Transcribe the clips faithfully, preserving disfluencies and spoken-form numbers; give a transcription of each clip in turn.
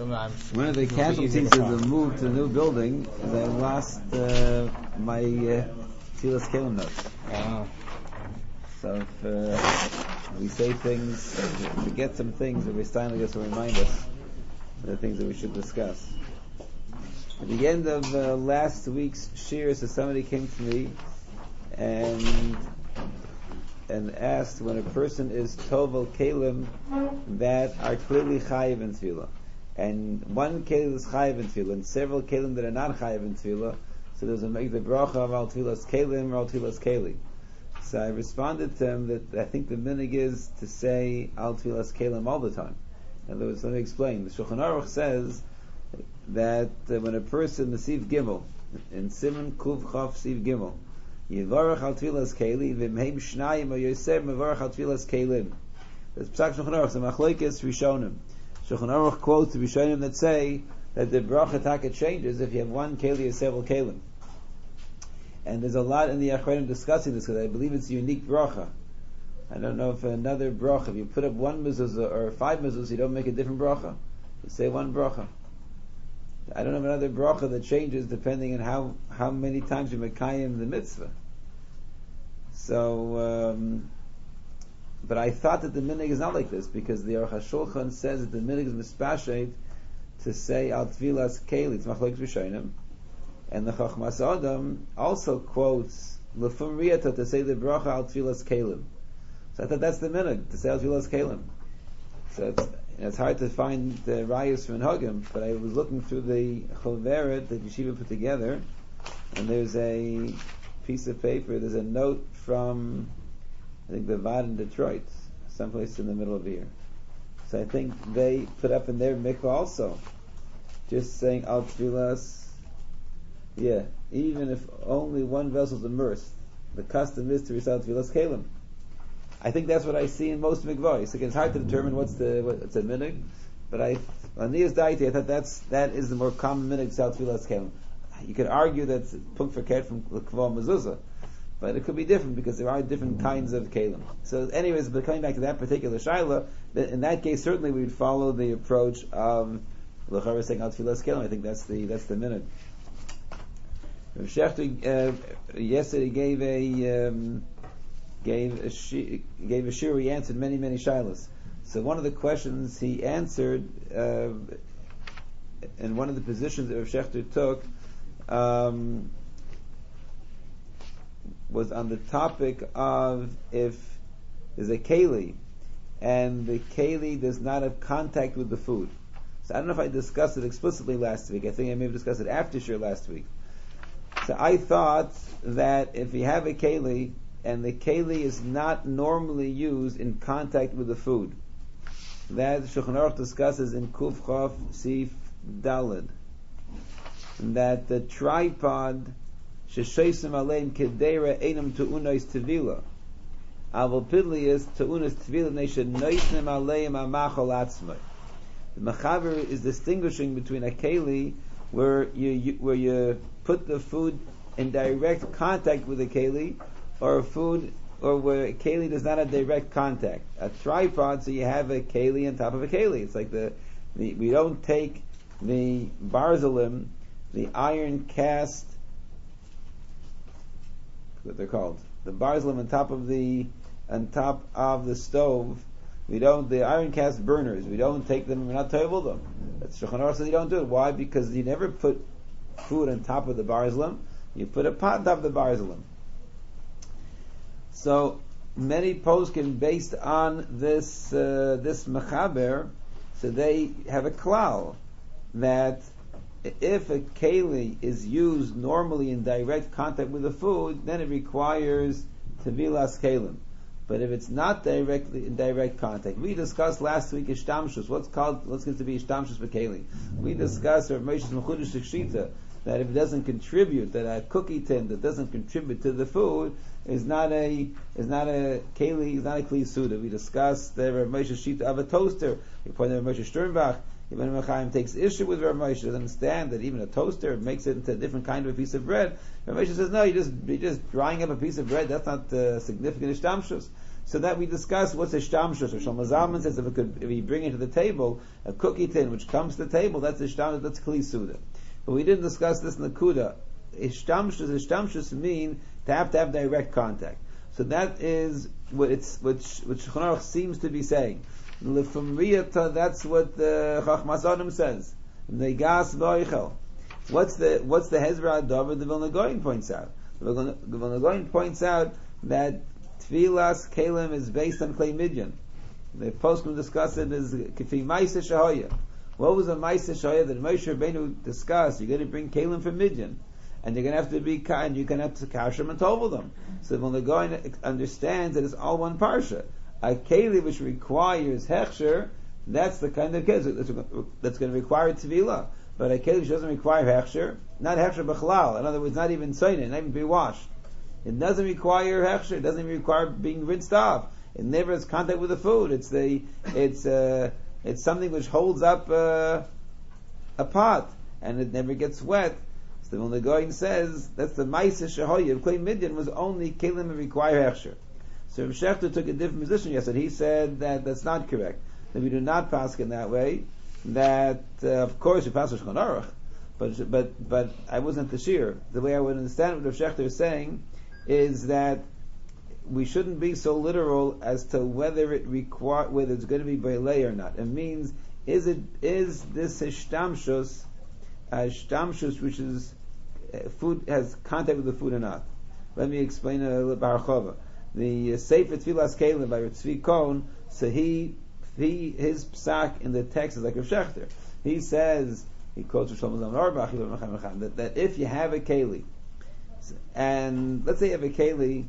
One of the casualties of the move to the new building is I lost uh, my uh, Tfilas Kelim notes. Oh. So if uh, we say things, uh, forget some things, Rabbi Steinle will remind us of the things that we should discuss. At the end of uh, last week's shir, so somebody came to me and and asked when a person is tovel kelim that are clearly chayiv in tefillah, and one kelim is chayiv in tefillah, and several kelim that are not chayiv in tefillah. So there's a make the bracha of al tefillas kelim or al tefillas keli. So I responded to him that I think the minig is to say al tefillas kelim all the time. In other words, let me explain. The Shulchan Aruch says that uh, when a person Siv Gimel in Simon Kuv Chav Siv Gimel Yivarach al tefillas keli v'mheim shnayim or yoser mevarach al tefillas kelim. There's Psak Shulchan Aruch, the Machlokes Rishonim. Shulchan Aruch quotes the Rishonim that say that the bracha taka changes if you have one keli or several kelim. And there's a lot in the Achronim discussing this because I believe it's a unique bracha. I don't know if another bracha, if you put up one mezuzah or five mezuzahs, you don't make a different bracha. You say one bracha. I don't have another bracha that changes depending on how, how many times you mekayim the mitzvah. So, um, but I thought that the minig is not like this because the Aruch HaShulchan says that the minig is mispashet to say al tvilas keli, it's machlokes rishonim, and the Chachmas Adam also quotes lefum riyata to say the bracha al tvilas kelim. So I thought that's the minig to say al tvilas kelim. So it's, it's hard to find the rayos from Hagim, but I was looking through the choveret that Yeshiva put together, and there's a piece of paper, there's a note from, I think, the Vad in Detroit, someplace in the middle of here. So I think they put up in their mikvah also, just saying al tfilas, yeah, even if only one vessel is immersed, the custom is to recite tfilas kelim. I think that's what I see in most mikvahs. Again, it's hard to determine what's the what's a minig, but I on Nias Daiti I thought that's that is the more common minig sal tfilas kelim. You could argue that's punk for ket from kavah mezuzah, but it could be different because there are different kinds of kelim. So, anyways, but coming back to that particular shaila, in that case certainly we would follow the approach of l'chara saying al tfilas kelim. I think that's the that's the minig. Rav Shechter uh, yesterday gave a. Um, gave a shi- gave a shir, he answered many, many shilas. So one of the questions he answered, uh, and one of the positions that Rav Shechter took, um, was on the topic of if there's a keli, and the keli does not have contact with the food. So I don't know if I discussed it explicitly last week. I think I may have discussed it after shir last week. So I thought that if you have a keli, and the keli is not normally used in contact with the food, that Shulchan Aruch discusses in Kuf Chav Sif Daled, that the tripod shesheisim aleim kedera einam tu'unos tevila aval pidli is tu'unos tevila neshe noisnim aleim amachol atzmai. The Mechaber is distinguishing between a keli where you, you where you put the food in direct contact with the keli, or a food, or where a keli does not have direct contact. A tripod, so you have a keli on top of a keli. It's like the, the we don't take the barzalim, the iron cast, what they're called, the barzalim on top of the on top of the stove. We don't the iron cast burners. We don't take them. We're not table them. That's Shulchan Aruch says you don't do it. Why? Because you never put food on top of the barzalim. You put a pot on top of the barzalim. So many poskim based on this uh, this mechaber, so they have a klal that if a keli is used normally in direct contact with the food, then it requires tevilas kelim. But if it's not directly in direct contact, we discussed last week ishtamshus. What's called what's going to be ishtamshus b'keli? We discussed Rav Moshe's mechudesh shita that if it doesn't contribute, that a cookie tin that doesn't contribute to the food is not a is not a keli, is not a kli suda. We discussed the Rav Moshe shita of a toaster. We pointed out Rav Moshe Sternbach. Ibn Mechaim takes issue with Rav Moshe. Doesn't understand that even a toaster makes it into a different kind of a piece of bread. Rav Moshe says no, you just you just drying up a piece of bread. That's not uh, significant ishtamshus. So that we discussed what's a shtamshus. So Shlomo Zalman says if it could, if you bring it to the table, a cookie tin which comes to the table, that's a shtamshus, that's kli suda. But we didn't discuss this in the kuda. Ishtamshus, ishtamshus mean to have to have direct contact. So that is what it's, which, which Shulchan Aruch seems to be saying. L'fumriyata, that's what the Chachmas Adam says. Negas v'oichel. What's the, what's the Hezra Dover the Vilna Gaon points out? The Vilna Gaon points out that Tfilas Kalim is based on Klei Midyan. The poskim discuss it as Kifi Maisa Shahoya. What was a Maisa Shahoya that Moshe Rabbeinu discussed? You're going to bring Kalim from Midyan, and you're going to have to be kind. You can have to kash them and tovel them. So when the going understands that it's all one parsha, a keli which requires hechsher, that's the kind of keli that's going to require tvila. But a keli which doesn't require hechsher, not hechsher b'chalal. In other words, not even soinen, not even be washed. It doesn't require hechsher. It doesn't even require being rinsed off. It never has contact with the food. It's the it's uh, it's something which holds up uh, a pot and it never gets wet. So when the Goyin says that's the Maisa Shahoya of Klei Midyan was only kelim that require hechsher. So Rav Shechter took a different position yesterday. He said that that's not correct. That we do not pass in that way. That uh, of course we pass Shulchan Aruch, but but but I wasn't the shear. The way I would understand what Rav Shechter is saying is that we shouldn't be so literal as to whether it require whether it's going to be Beilei or not. It means is it is this hishtamshus a hishtamshus which is uh, food has contact with the food or not? Let me explain a little bit. The uh, Sefer Tfilas Kalim by Tzvi Cohn, so he he his psak in the text is like Rav Shechter. He says he quotes Shlomo Zalman Auerbach that, that if you have a keli, and let's say you have a keli,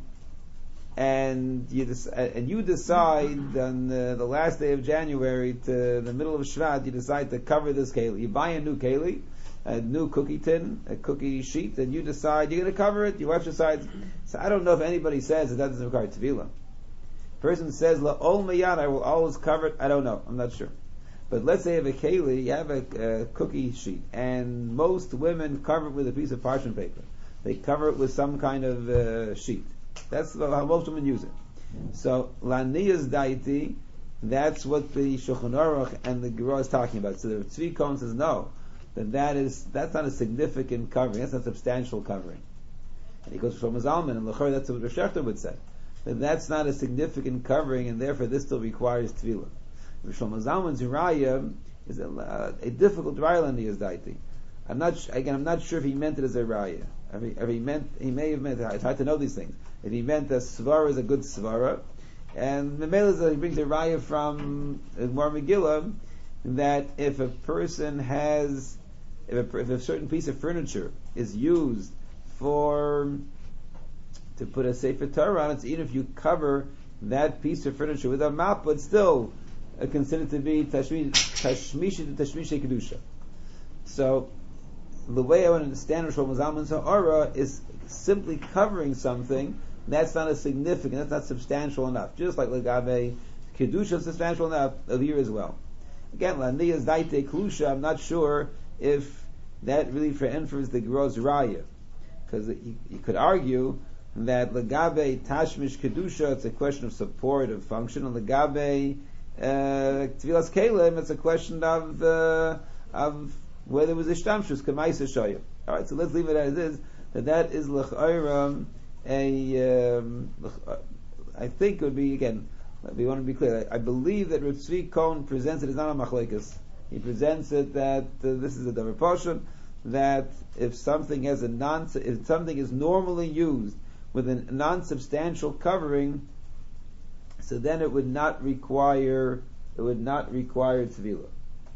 and you dec- and you decide on the, the last day of January to the middle of Shvat, you decide to cover this keli. You buy a new keli, a new cookie tin, a cookie sheet, and you decide you're going to cover it. You exercise. So I don't know if anybody says that that doesn't require tefillah. Person says la'ol miyad, I will always cover it. I don't know. I'm not sure. But let's say you have a keli, you have a, a cookie sheet, and most women cover it with a piece of parchment paper. They cover it with some kind of uh, sheet. That's how most women use it. So laniyas daiti, that's what the Shulchan Aruch and the Gemara is talking about. So the Tzvi Cohn says no, that that is that's not a significant covering. That's not a substantial covering. And he goes to Shlomo Zalman, and L'chor, that's what Rav Shechter would say. That that's not a significant covering, and therefore this still requires tefillah. Shlomo Zalman's raya is a, uh, a difficult raya on the Yazdaiti. I'm not sh- again. I'm not sure if he meant it as a raya. If he, if he meant, he may have meant. It's hard to know these things. If he meant that svara is a good svara, and the Memela he brings a raya from Mar Megillah that if a person has, if a, if a certain piece of furniture is used for to put a Sefer Torah on it, even if you cover that piece of furniture with a map, but still uh, considered to be tashmish tashmish kedusha. So the way I would understand Shlomo Zalman's ha'ara is simply covering something that's not a significant, that's not substantial enough. Just like Legave kedusha is substantial enough of here as well. Again, laniyas daite klusha. I'm not sure if that really for infers the gross raya, because you, you could argue that Legabe Tashmish Kedusha, it's a question of support, of function, and Legabe Tvilas Kalim, it's a question of uh, of whether it was Ishtamshus, Kamaisa Shoyim. Alright, so let's leave it as is, that that is L'ch'ayram, a, um, I think it would be, again, we want to be clear, I, I believe that Rav Tzvi Cohn presents it as not a machlekes. He presents it that uh, this is a davar portion, that if something has a non, if something is normally used with a non-substantial covering, so then it would not require it would not require tefillah.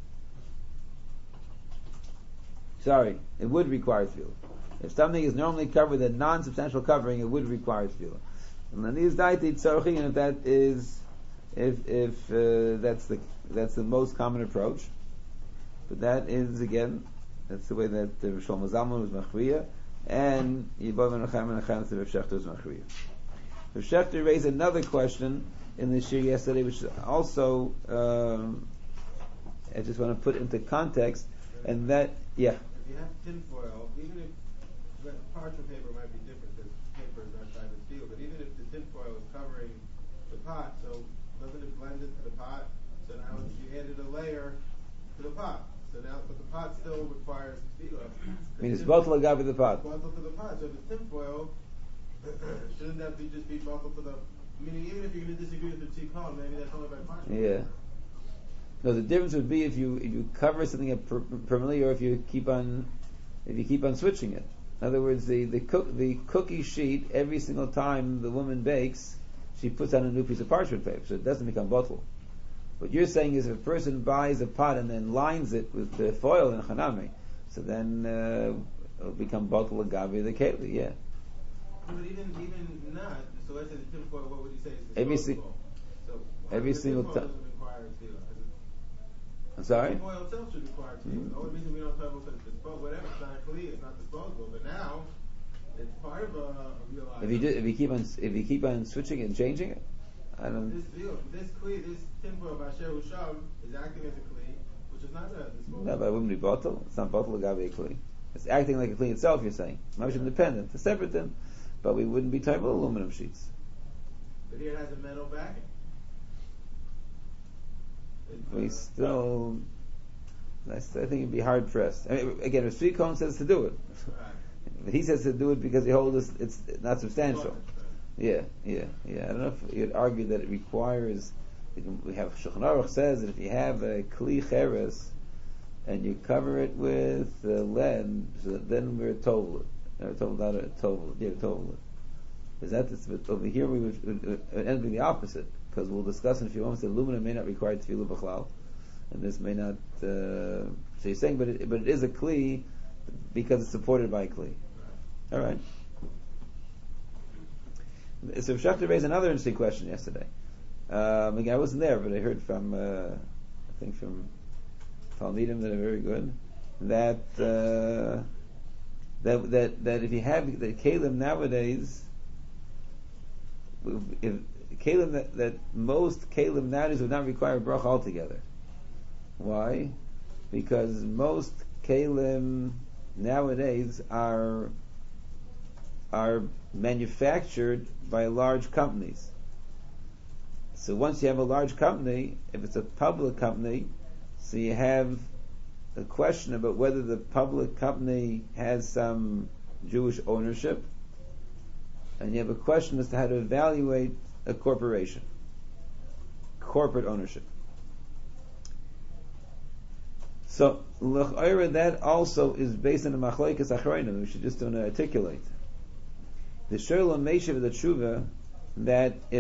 Sorry, it would require tefillah. If something is normally covered with a non-substantial covering, it would require tefillah. And then these daiti tzarchi, and if that is, if if uh, that's the that's the most common approach, but that is again, that's the way that uh, Shlomo Zalman was machriya. And Yibov and Chaim and Chaim to Rav Shechter's Machriya. Rav Shechter raised another question in the shir yesterday, which is also um, I just want to put into context, and that yeah. If you have tin foil, even if parchment paper might be different because paper is not type of steel, but even if the tin foil is covering the pot, so doesn't it blend into the pot? So now you added a layer to the pot. So now, but the pot still requires tefillah. I mean, it's bottle agav the pot. Bottle to the pot. So if it's tinfoil, shouldn't that be just be bottle to the? Meaning, even if you're going to disagree with the tikkun, maybe that's only by part. Yeah. No, the difference would be if you if you cover something up per- permanently, or if you keep on if you keep on switching it. In other words, the the cook the cookie sheet every single time the woman bakes, she puts on a new piece of parchment paper, so it doesn't become bottle. What you're saying is, if a person buys a pot and then lines it with the foil and chanami, so then uh, it'll become bottle agave the keli. Yeah. But even even not. So let's say the tinfoil. What would you say is Every disposable? si- so every the single tinfoil time. doesn't require tefillah. I'm sorry. The oil itself should require tefillah. Mm-hmm. The only reason we don't talk about it's disposable, whatever, it's not a kli, it's not disposable. But now, it's part of a, a real item. If you do, if you keep on if you keep on switching it and changing it, I don't. This deal, this kli, this tinfoil basher husham is acting as a kli, which is not a disposable. No, but it wouldn't be bottle. It's not bottle agave kli. It's acting like a kli itself. You're saying, much Yeah. independent, a separate thing, but we wouldn't be talking about aluminum sheets. But here it has a metal backing. It's, We uh, still, I still- I think it'd be hard pressed. I mean, again, if Sri Cohen says to do it, right. but he says to do it because he holds it's not substantial. Right. Yeah, yeah, yeah. I don't know if you'd argue that it requires. We have Shulchan Aruch says that if you have a kli cheres and you cover it with uh, lead, so that then we're told it. Told not a told yeah told it. Is that this, but over here we would, would, would end up the opposite, because we'll discuss in a few moments that aluminum may not require tefillah b'chlal, and this may not. Uh, so you're saying, but it, but it is a kli because it's supported by a kli. Right. All right. So Shachtar raised another interesting question yesterday. Um, again, I wasn't there, but I heard from, uh, I think from Talmidim that are very good, that uh, that that that if you have the kalim nowadays, if kalim that, that most kalim nowadays would not require bracha altogether. Why? Because most kalim nowadays are are manufactured by large companies. So once you have a large company, if it's a public company, so you have a question about whether the public company has some Jewish ownership, and you have a question as to how to evaluate a corporation, corporate ownership. So l'chayra, that also is based on the machlokes achrayim. We should just want to articulate. The Sholem Meishav of the Tshuva that if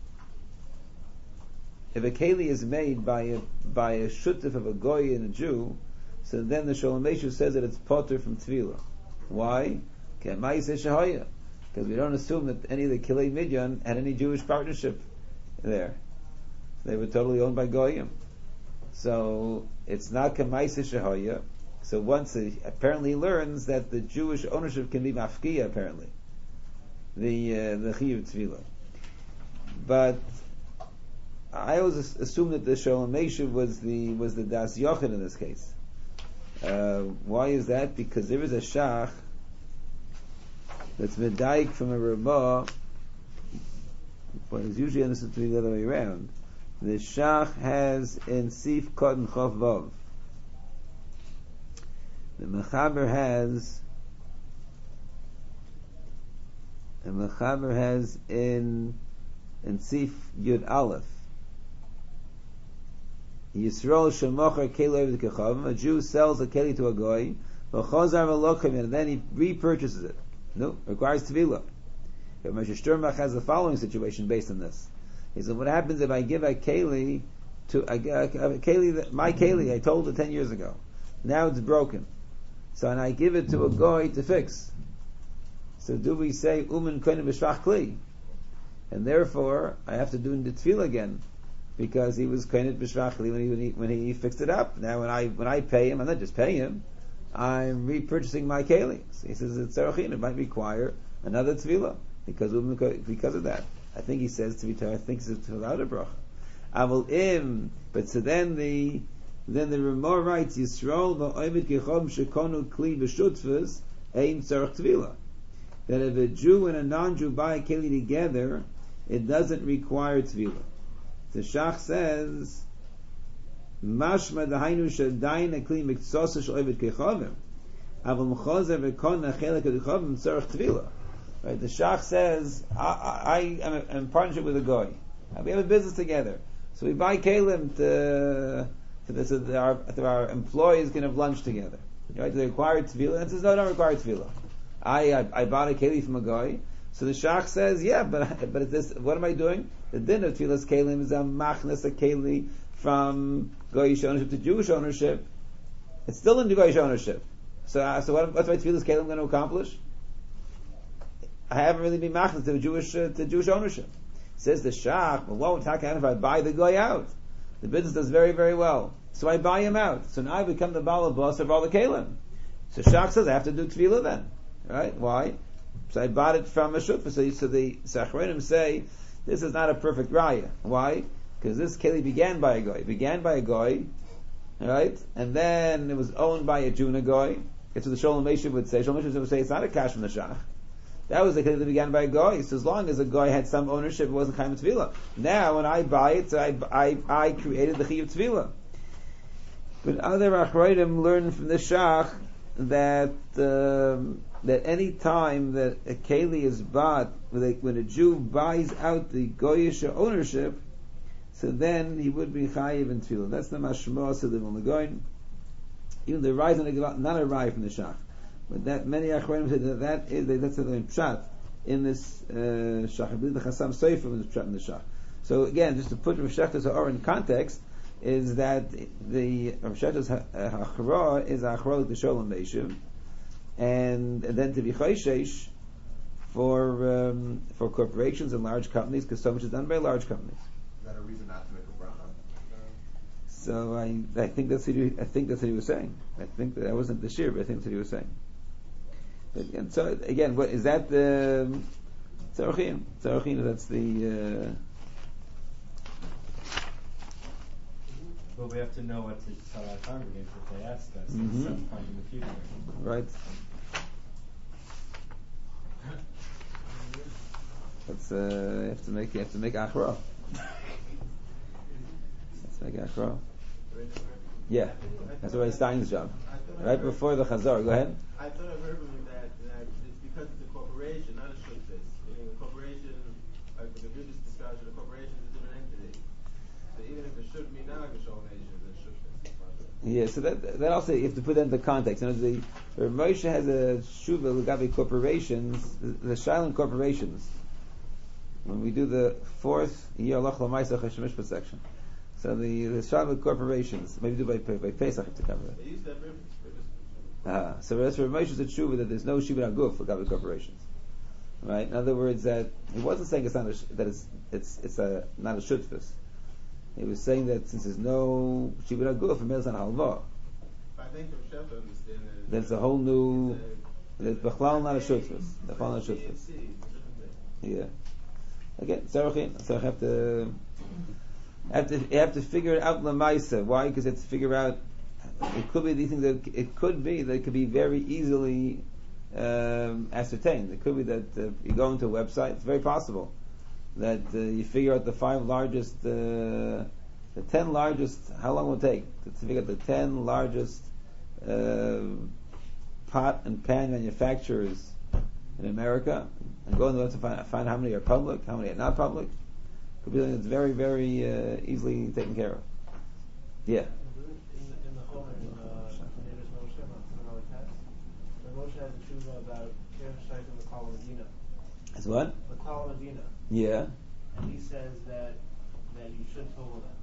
if a keli is made by a by a shutuf of a goy and a Jew, so then the Sholem Meishav says that it's potter from tefillah. Why? Because we don't assume that any of the Kilei Midyan had any Jewish partnership there. They were totally owned by goyim. So it's not kamaisa shehaya. So once he apparently learns that the Jewish ownership can be mafkiya, apparently the uh, the chiyuv tefillah. But I always assumed that the Sholem Meishav was the was the Das Yochid in this case. Uh, why is that? Because there is a shach that's medaik from a Ramah, but it's usually understood to be the other way around. The shach has in Sif Kotten Chof Vav. The Mechaber has the Mechaber has in in Sif Yud Aleph. Yisrael shemocher keli v'kechav. A Jew sells a keli to a goy, v'chazar v'lochim, and then he repurchases it. No, requires tevilah. But Moshe Sternbach has the following situation based on this. He said, "What happens if I give a keli to a, a, a keli that my keli I told it ten years ago? Now it's broken, so and I give it to a goy to fix. So do we say umen koine b'shvach kli? And therefore I have to do the tevilah again." Because he was koined b'shvachli when he, when he when he fixed it up. Now when I when I pay him, I'm not just paying him, I'm repurchasing my keli. So he says it's tzarachin. It might require another tefillah because because of that. I think he says to be I think it's without a bracha. Avol im, but so then the then the Ramah writes Yisrael va'omed kechom shekonu kli b'shutfus ein tzarach tefillah. That if a Jew and a non-Jew buy a keli together, it doesn't require tefillah. The Shach says, Mashma dahainu shadayin ekli miktsasa shel ovid kechavim, aval mechazer v'kona chelek kechavim tzarech tefillah. Right? The Shach says, I, I, I am in partnership with a goy. We have a business together, so we buy kalim to, to this, so that our, that our employees can have lunch together. Right? Do they require tefillah? And it says, no, don't require tefillah. I, I I bought a keli from a goy. So the Shach says, yeah, but but this, what am I doing? The din of tefillas kelim is a machnas a keli from goyish ownership to Jewish ownership. It's still in goyish ownership. So uh, so what, what's my tefillas kelim going to accomplish? I haven't really been machnas to Jewish uh, to Jewish ownership. Says the Shach, well, what how can if I buy the goy out? The business does very very well, so I buy him out. So now I become the bala boss of all the kelim. So Shach says I have to do tefillah then, right? Why? So I bought it from a shutfa. So, so the Sachronim say this is not a perfect raya. Why? Because this keli began by a goy. It began by a goy, right? And then it was owned by a Juna goy. That's what the Sholem Meshiv would say. Sholem Meshiv would say it's not a cash from the Shach. That was the keli that began by a goy. So as long as a goy had some ownership, it wasn't Chaim Tefillah. Now when I buy it, so I, I, I created the Chiyuv Tefillah. But other Achronim learn from the Shach that um, that any time that a keli is bought, when a Jew buys out the goyish ownership, so then he would be chayiv in tefillah. That's the mashmos of the Vilna. Even the rise on the not a rise from the Shach, but that many achronim say that that is that's the pshat in this Shach. I believe the Chasam Sofer was pshat in the Shach. So again, just to put Rav Shechter's or in context, is that the Rav Shechter's hachra is hachra like the Sholem Meshiv. And, and then to be chayshesh for um, for corporations and large companies, because so much is done by large companies. Is that a reason not to make a bracha? So I I think that's what he, I think that's what he was saying. I think that, that wasn't the shir, but I think that's what he was saying. But, and so again, what is that the tzarochin? Tzarochin, that's the. Uh, But we have to know what to tell our congregants if they ask us mm-hmm. at some point in the future. Right. That's uh, you have to make you have to make achra. Let's make achra. Yeah, that's what Stein's job. Right before the chazar. Go ahead. I thought I heard from you that, that it's because it's a corporation, not a shutfis. Meaning a corporation, like the previous discussion, a corporation is a different entity. So even if it should be not a Shol Nation, it should be. Yeah, so that that also you have to put that into context. You know, the Rav Moshe has a shuva legabe corporations, the, the Shiloh corporations. When we do the fourth year Lach Lamaisa Chashem Mishpat section, so the the Shiloh corporations, maybe do by by Pesach have to cover it. They used that river. Ah, so that's Rav Moshe said shuva that there's no shiva aguf for gabe corporations, right? In other words, that he wasn't saying it's not a, that it's it's it's a not a shutfus. He was saying that since there's no Shibud HaGuf for Meilsan Halva, I think the Shef understand that there's a whole new, there's Bechlal not a Shutfus. Bechlal not a Shutfus. Yeah. Again, Tzarochin. So I have to, have to, you have to figure it out Lamaisa. Why? Because you have to figure out, it could be these things that, it could be that it could be very easily um, ascertained. It could be that uh, you go into a website, it's very possible that uh, you figure out the five largest, uh, the ten largest, how long will it take to figure out the ten largest uh, pot and pan manufacturers in America, and go on the website to find, find how many are public, how many are not public. Could be something that's very, very uh, easily taken care of. Yeah. In the, in the home in uh, Neighbors Moshe, on our test, the Moshe has a tshuva about Kirchstein and the Kala Medina. As what? The Kala Medina. Yeah. And he says that that you should total them.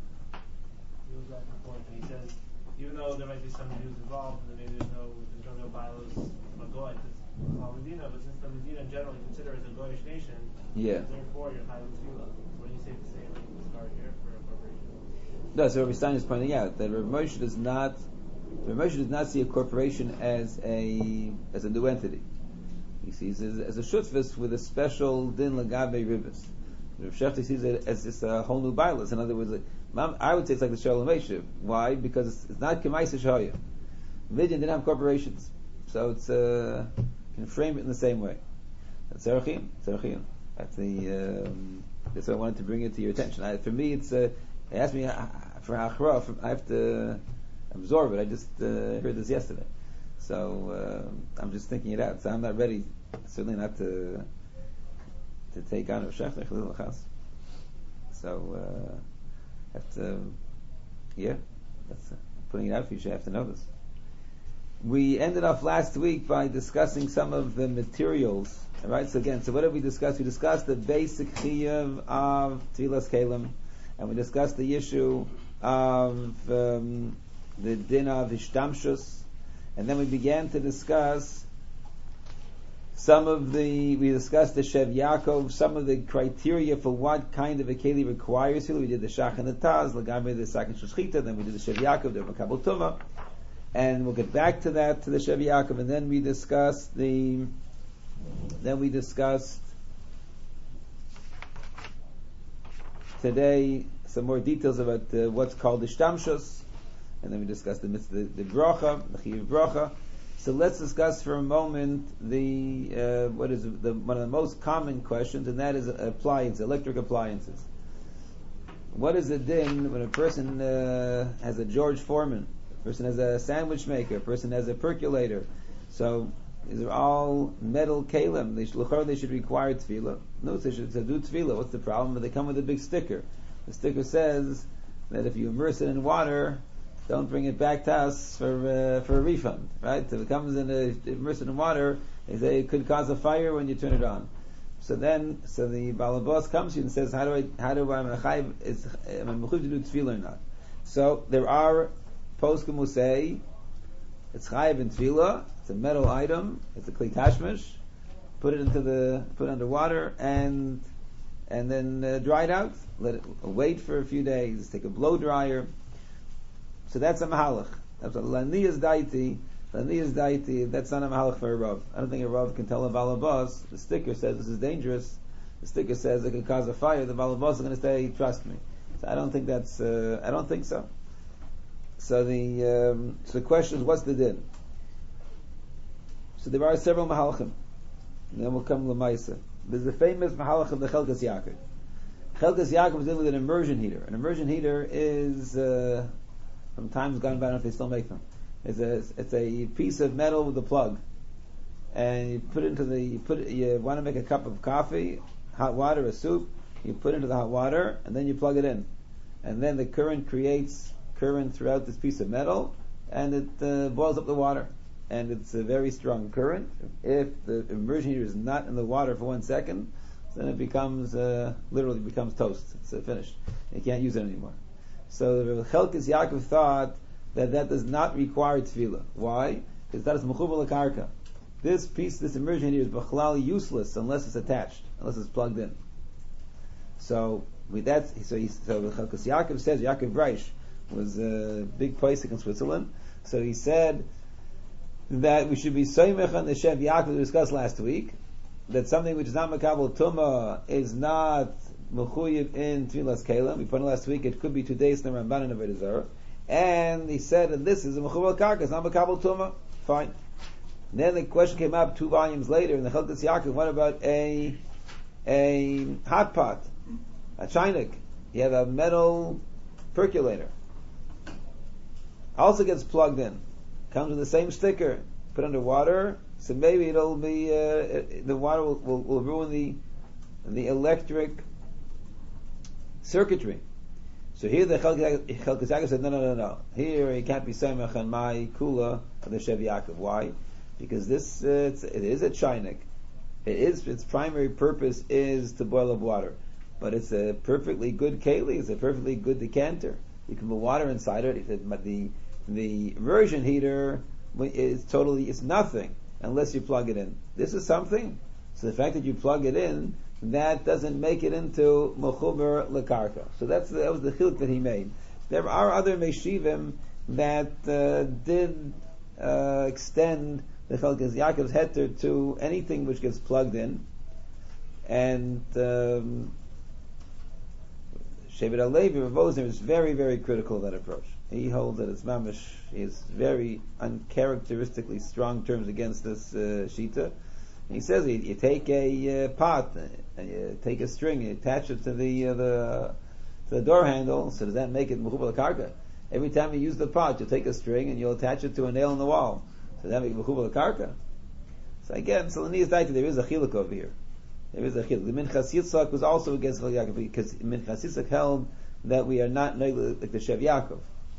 He goes back and forth, and he says, even though there might be some Jews involved, and maybe there's no there's no real bylaws from a goy, it's Kala Medina, but since the Medina generally considered as a goyish nation, Yeah. therefore you're Chayil Tefillah. What do you say to say like this part here for a corporation? No, so Rabbi Stein is pointing out that Rav Moshe does not, Rav Moshe does not see a corporation as a as a new entity. He sees it as a shutfus with a special din lagabe ribis. Rav Shechter sees it as just a whole new bylaws. In other words, like, I would say it's like the Shalom Meshiv. Why? Because it's, it's not Kemaisa Shahaya. Midian didn't have corporations, so it's uh, you can frame it in the same way. That's Zerachim, Zerachim. That's the um, That's why I wanted to bring it to your attention. I, for me, it's uh, they asked me uh, for Achra, I have to absorb it. I just uh, heard this yesterday, so uh, I'm just thinking it out. So I'm not ready, certainly not to to take on Rav Shechner Chalil Chas. So uh, I have to, yeah, that's uh, putting it out for you. You have to know this. We ended off last week by discussing some of the materials. All right. So again, so what did we discuss? We discussed the basic chiyuv of Tfilas Kelim, and we discussed the issue of um, the din of Ishtamshus, and then we began to discuss some of the. We discussed the Shev Yaakov, some of the criteria for what kind of a keli requires. We did the Shach and the Taz, Lagabe the Sakin Shechita. Then we did the Shev Yaakov, the Makabel Tuma. And we'll get back to that, to the Shev Yaakov, and then we discussed the, then we discussed today some more details about uh, what's called the Shtamshus, and then we discussed the the, the Bracha, the Chiyuv Bracha. So let's discuss for a moment the, uh, what is the, one of the most common questions, and that is appliances, electric appliances. What is the din when a person uh, has a George Foreman? A person has a sandwich maker, a person has a percolator. So these are all metal kalim. They should, they should require tefillah. No, they should do tefillah. What's the problem? But they come with a big sticker. The sticker says that if you immerse it in water, don't bring it back to us for uh, for a refund. Right? If it comes in a, immerse it in water, they say it could cause a fire when you turn it on. So then, so the balabos comes to you and says, "How do I? How do I? Am I mechuyev to do tefillah or not?" So there are poskim who say it's chayiv in tefillah. It's a metal item. It's a kli tashmish. Put it into the put it under water and and then uh, dry it out. Let it wait for a few days. Take a blow dryer. So that's a mahalach. That's a laniyas daiti. Laniyas daiti. That's not a mahalach for a rav. I don't think a rav can tell a balabas. The sticker says this is dangerous. The sticker says it can cause a fire. The balabas are going to say, "Trust me." So I don't think that's. Uh, I don't think so. So the um, so the question is, what's the din? So there are several mahalachim. And then we'll come to Lamaisa. There's the famous mahalach of the Chelkas Yaakov. Chelkas Yaakov is dealing with an immersion heater. An immersion heater is uh, from times gone by. I don't know if they still make them. It's a it's a piece of metal with a plug, and you put it into the you put it, you want to make a cup of coffee, hot water, a soup. You put it into the hot water, and then you plug it in, and then the current creates current throughout this piece of metal, and it uh, boils up the water, and it's a very strong current. If the immersion heater is not in the water for one second, then it becomes uh, literally becomes toast. It's uh, finished. You can't use it anymore. So the Chelkas Yaakov thought that that does not require tefillah. Why? Because that is mechubar l'karka. This piece, this immersion heater is b'chalal useless unless it's attached, unless it's plugged in. So with that, so he, so Chelkas Yaakov says Yaakov Reish was a big posek in Switzerland. So he said that we should be soymech on the Shev Yaakov we discussed last week, that something which is not makabel tuma is not mechuyev in tfilas kelim. We put it last week. It could be two days in the Ramban and Avodah Zarah. And he said that this is a mechuyev karka. It's not makabel tuma. Fine. And then the question came up two volumes later in the Chelkas Yaakov. What about a a hot pot, a chinik? You have a metal percolator. Also gets plugged in. Comes with the same sticker. Put under water. So maybe it'll be uh, the water will, will, will ruin the the electric circuitry. So here the Chelkas Yaakov said, no, no, no, no. Here he can't be samech on my kula of the Shev Yaakov. Why? Because this uh, it's, it is a chinik. It is its primary purpose is to boil up water, but it's a perfectly good keli. It's a perfectly good decanter. You can put water inside it. But the the immersion heater is totally it's nothing unless you plug it in. This is something. So the fact that you plug it in, that doesn't make it into mechuber lekarka. So that's the, that was the chiluk that he made. There are other meshivim that uh, did uh, extend the Chelkas Yaakov's heter to anything which gets plugged in, and um, Shevet HaLevi Rav Osner is very, very critical of that approach. He holds that it's mamish. He has very uncharacteristically strong terms against this uh, shita. He says you, you take a uh, pot, and you take a string, you attach it to the uh, the to the door handle. So does that make it mechubal karka? Every time you use the pot, you take a string and you'll attach it to a nail in the wall. So does that make it mechubal karka? So again, so Lanias Daita, there is a chiluk over here. There is a chiluk. The Minchas Yitzchak was also against Chil Yaakov because Minchas Yitzchak held that we are not like the Shev Yaakov.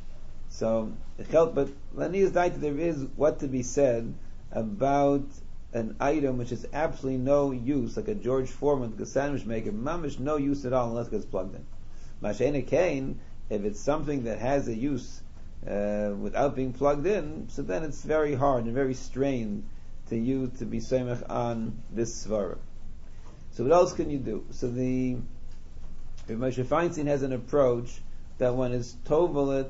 So it held, but Lanias Daita, there is what to be said about an item which is absolutely no use, like a George Foreman, like a sandwich maker, mamish no use at all unless it gets plugged in. Masha'ena Kain, if it's something that has a use uh, without being plugged in, so then it's very hard and very strained to you to be semech on this svara. So what else can you do? So the Moshe Feinstein has an approach that one is tovelit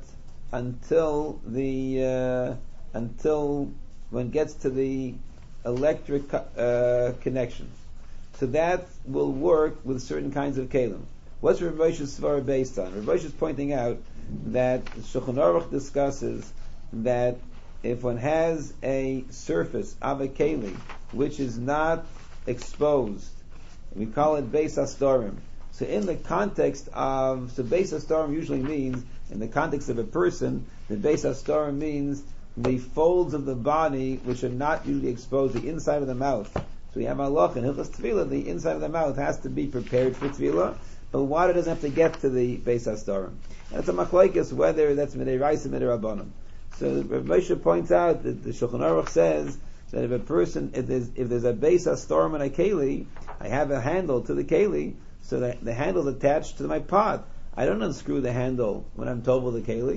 until the uh, until one gets to the electric uh, connection. So that will work with certain kinds of kelim. What's Rav Moshe's svara based on? Rav Moshe is pointing out that Shulchan Aruch discusses that if one has a surface of a keli which is not exposed, we call it beis hastorim. So in the context of, so beis hastorim usually means, in the context of a person, the beis hastorim means the folds of the body which are not usually exposed, the inside of the mouth. So we have halach in Hilchos Tefillah, the inside of the mouth has to be prepared for Tefillah, but water doesn't have to get to the beis hastorim. And it's a machlokes whether that's midei raisa midei rabbanim. So Rav Moshe points out that the Shulchan Aruch says that if a person, if there's, if there's a beis hastorim and a keli, I have a handle to the keli, so that the handle is attached to my pot. I don't unscrew the handle when I'm tovel the keli.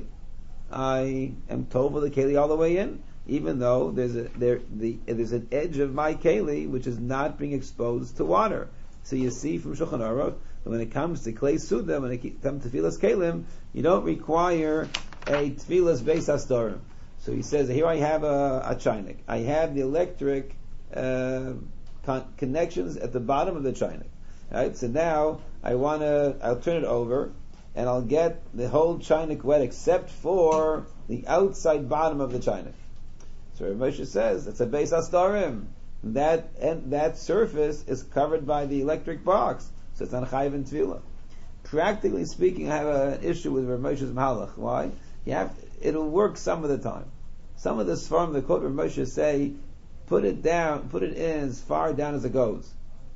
I am tovel the keli all the way in, even though there's a there the there's an edge of my keli which is not being exposed to water. So you see from Shulchan Aruch that when it comes to klei suda, when it comes to tefillas kelim, you don't require a tefillas beis hastorim. So he says, here I have a, a chainik. I have the electric uh, con- connections at the bottom of the chainik. Right? So now I want to, I'll turn it over, and I'll get the whole chainik wet except for the outside bottom of the chainik. So Rav Moshe says, it's a beis hastorim. That and that surface is covered by the electric box, so it's not chayiv in tefillah. Practically speaking, I have an issue with Rav Moshe's mahalach. Why? You have, it'll work some of the time. Some of the svarim, the quote Rav Moshe say, put it down, put it in as far down as it goes.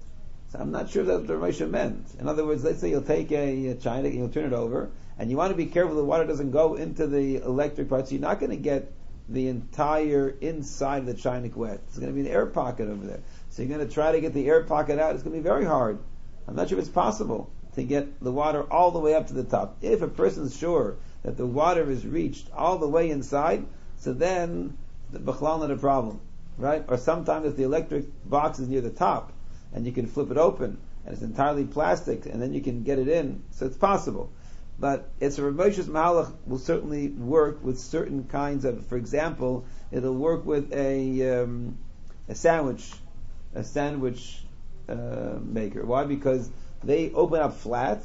So I'm not sure if that's what Rav Moshe meant. In other words, let's say you'll take a, a china and you'll turn it over, and you want to be careful the water doesn't go into the electric part, so you're not going to get the entire inside of the chainik wet. There's going to be an air pocket over there. So you're going to try to get the air pocket out. It's going to be very hard. I'm not sure if it's possible to get the water all the way up to the top. If a person's sure that the water is reached all the way inside, so then the b'chlal not a problem, right? Or sometimes if the electric box is near the top and you can flip it open and it's entirely plastic and then you can get it in, so it's possible. But it's a Rav Moshe's mahalach will certainly work with certain kinds of, for example, it'll work with a um, a sandwich, a sandwich uh, maker. Why? Because they open up flat,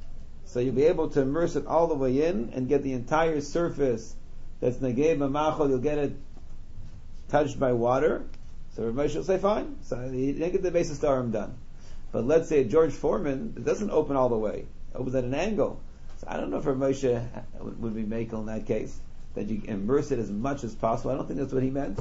so you'll be able to immerse it all the way in and get the entire surface that's negei b'machol. You'll get it touched by water. So Rav Moshe will say, fine. So you didn't get the beis hastorim done. But let's say George Foreman, it doesn't open all the way. It opens at an angle. So I don't know if Rav Moshe would be makel in that case, that you immerse it as much as possible. I don't think that's what he meant.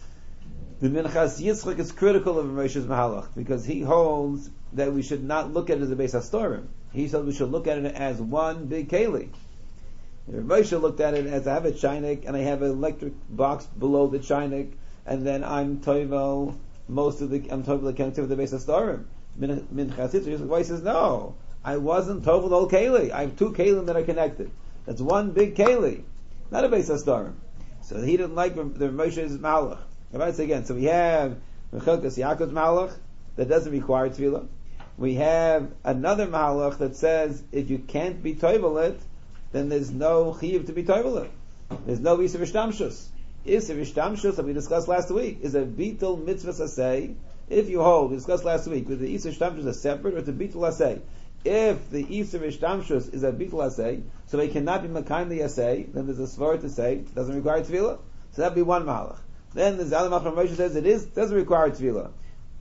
The Minchas Yitzchak is critical of Rav Moshe's mahalach because he holds that we should not look at it as a beis hastorim. He said we should look at it as one big keli. Rav Moshe looked at it as I have a chainik and I have an electric box below the chainik, and then I'm toivel most of the I'm toivel the connectivity of the beis hastorim. Minchas Yitzchak says no. I wasn't tovel the whole keli. I have two kelim that are connected. That's one big keli, not a beis hastorim. So he didn't like the Moshe's malach. Right? Again, so we have Mechilkas Yaakov's malach that doesn't require tefillah. We have another malach that says if you can't be tovel it, then there's no chiyuv to be tovel it. There's no isur v'shtamshus. Isur v'shtamshus that we discussed last week is a bitul mitzvah asay. If you hold, we discussed last week, whether the isur v'shtamshus are separate or it's a bitul asay. If the isur v'shtamshus is a bitul asay, so they cannot be makayim the asay, then there's a svara to say it doesn't require tefillah. So that'd be one malach. Then the Zalim Achram Moshe says it is doesn't require tefillah.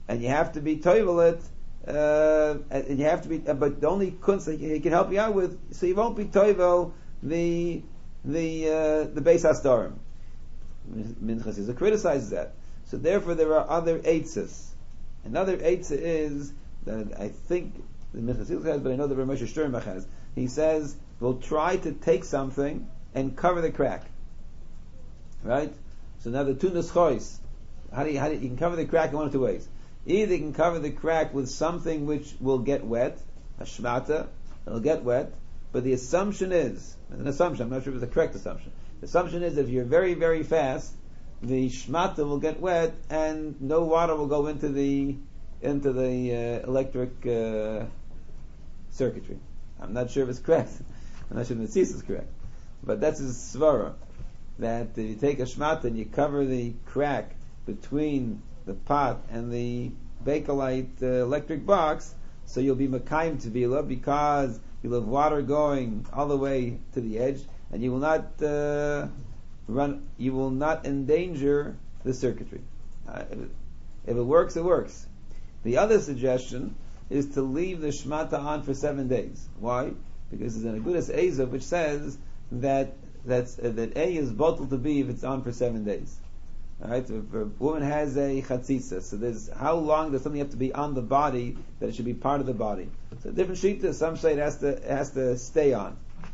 and you have to be toivel it, uh, and you have to be, but the only kunst that he can help you out with, so you won't be toivel the the uh, the Beis Hastarim. Minchas Yisrael criticizes that. So therefore, there are other eitzes. Another eitzah is that I think the Minchas Yisrael has, but I know the Rav Moshe Sternbach has. He says we'll try to take something and cover the crack. Right? So now the two nuschois. How do you, how do you, you can cover the crack in one of two ways. Either you can cover the crack with something which will get wet, a shmata, it'll get wet, but the assumption is, an assumption, I'm not sure if it's a correct assumption, the assumption is that if you're very, very fast, the shmata will get wet and no water will go into the into the uh, electric uh, circuitry. I'm not sure if it's correct. I'm not sure if the tzis is correct. But that's his svara, that if you take a shmata and you cover the crack between the pot and the Bakelite uh, electric box, so you'll be Makayim Tevila because you'll have water going all the way to the edge, and you will not uh, run, you will not endanger the circuitry. Uh, if, it, if it works, it works. The other suggestion is to leave the Shmata on for seven days. Why? Because there's an Agudas Ezav which says that that's, uh, that A is bottled to be if it's on for seven days. Alright, if a woman has a chatzitza, so there's how long does something have to be on the body that it should be part of the body? So different shita, some say it has to it has to stay on.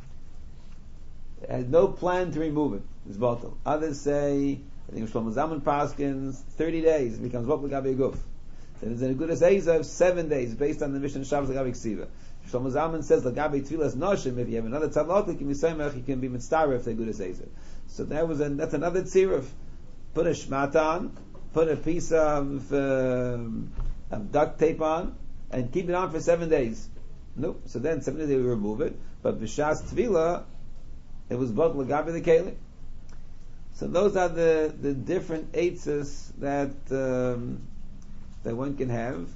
It has no plan to remove it. It's bottle. Others say, I think Shlomo Zalman Paskins, thirty days, it becomes what Gabi Guf. So there's an Agudas Ezav, seven days, based on the Mishnah Shabbos Gabi Ksiva. Shlomo Zalman says, Gabi Tfilas Noshim, if you have another tzavot, you can be Semech, you can be Mitzvah if the Agudas Ezav. So that was a, that's another tziruf. Put a shmat on, put a piece of, um, of duct tape on, and keep it on for seven days. Nope. So then seven days they will remove it. But b'shas tvila, it was both l'gabi the keli. So those are the, the different eitzes that um, that one can have.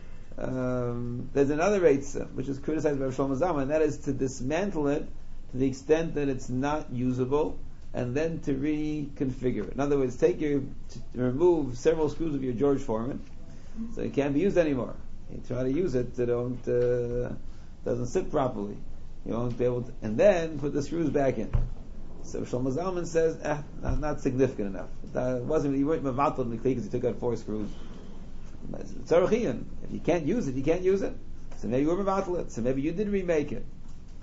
Um, there's another eitzah which is criticized by Shlomo Zalman, and that is to dismantle it to the extent that it's not usable, and then to reconfigure it. In other words, take your, to remove several screws of your George Foreman, so it can't be used anymore. You try to use it, it don't, uh, doesn't sit properly. You won't be able to, and then put the screws back in. So Shlomo Zalman says, eh, not, not significant enough. It wasn't, you weren't mevatel mikli because you took out four screws. Tzarachian. If you can't use it, you can't use it. So maybe you were mevatel it. So maybe you did remake it.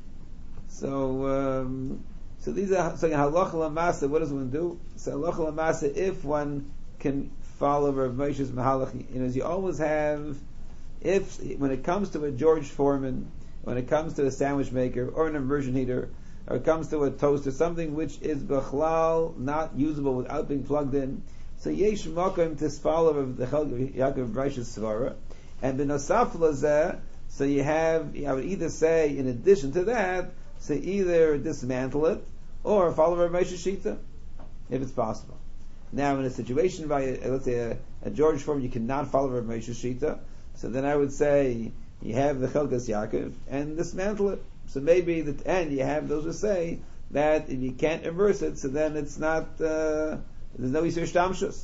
So, um, So these are so halacha l'masa. What does one do? So halacha l'masa, if one can follow Rav Moshe's mahalach, you know, you always have, if when it comes to a George Foreman, when it comes to a sandwich maker or an immersion heater, or it comes to a toaster, something which is b'chlal not usable without being plugged in, so yesh makom to follow of the Chelk Yaakov Reish's svara, and b'nosaf lazeh, so you have, I would either say in addition to that, so either dismantle it or follow Rav Moshe Shita, if it's possible. Now, in a situation by, a, let's say, a, a George Foreman, you cannot follow Rav Moshe Shita, so then I would say you have the Chelkas Yaakov and dismantle it. So maybe the and you have those who say that if you can't reverse it, so then it's not uh, there's no Yisur Shtamshus.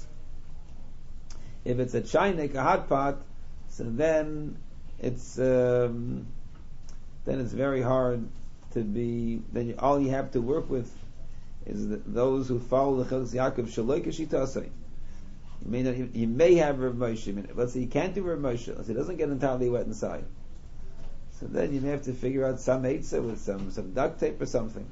If it's a chaynik, a hot pot, so then it's um, then it's very hard to be, then you, all you have to work with is the, those who follow the Chelkas Yaakov Shaloi Kashitasei. You may not, you may have Rav Moshe. Let's say you can't do Rav Moshe. Let's say it doesn't get entirely wet inside. So then you may have to figure out some eitzah with some some duct tape or something.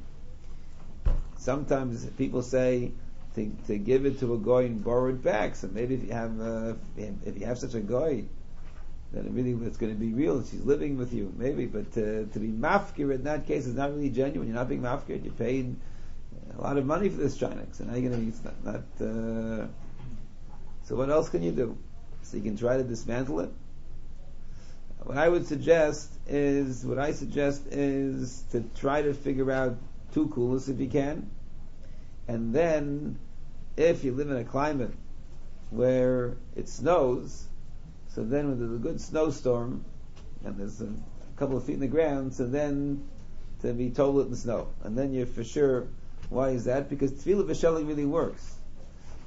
Sometimes people say to to give it to a goy and borrow it back. So maybe if you have uh, if you have such a goy, then it really it's going to be real. She's living with you, maybe. But to, to be mafkir in that case is not really genuine. You're not being mafkir. You paid a lot of money for this chinik, so now you're going to be it's not. not uh, so what else can you do? So you can try to dismantle it. What I would suggest is, what I suggest is to try to figure out two coolers if you can, and then if you live in a climate where it snows, so then when there's a good snowstorm and there's a couple of feet in the ground, so then to be told it in the snow, and then you're for sure. Why is that? Because tefillah v'sheling really works.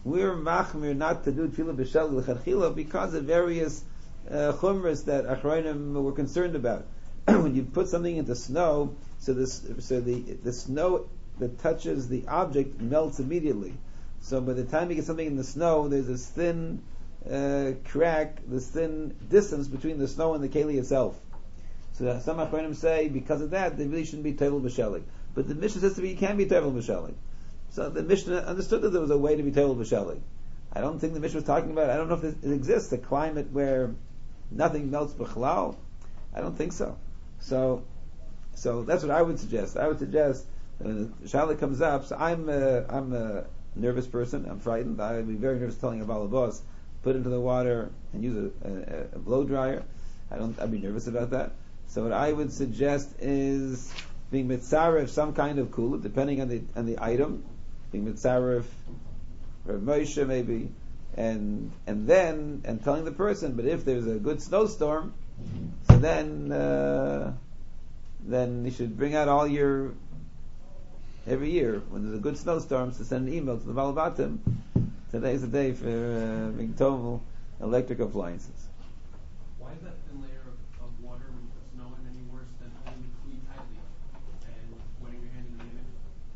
we're machmir not to do tefillah b'shel l'chadchila because of various uh, chumras that achronim were concerned about. When you put something into snow, so this, so the the snow that touches the object melts immediately. So by the time you get something in the snow, there's this thin uh, crack, this thin distance between the snow and the keli itself. So some achronim say because of that, they really shouldn't be tevel b'shelik. But the Mishnah says to me, you can be tevel b'shelik. So the Mishnah understood that there was a way to be tevel b'shelik. I don't think the Mishnah was talking about, I don't know if it exists, a climate where nothing melts b'chalal. I don't think so. So, so that's what I would suggest. I would suggest when the shalik comes up, so I'm a, I'm a nervous person, I'm frightened, I would be very nervous telling a balabos, put into the water and use a, a, a blow dryer. I don't, I'd be nervous about that. So what I would suggest is being mitzaref some kind of kula, depending on the on the item, being mitzaref or Moshe maybe, and and then and telling the person. But if there's a good snowstorm, so then uh, then you should bring out all your every year when there's a good snowstorm to send an email to the balabatim. Today's the day for uh, being total electric appliances. Why is that thin layer of, of water when you put snow in any worse than holding the cleat tightly and wetting your hand in the image?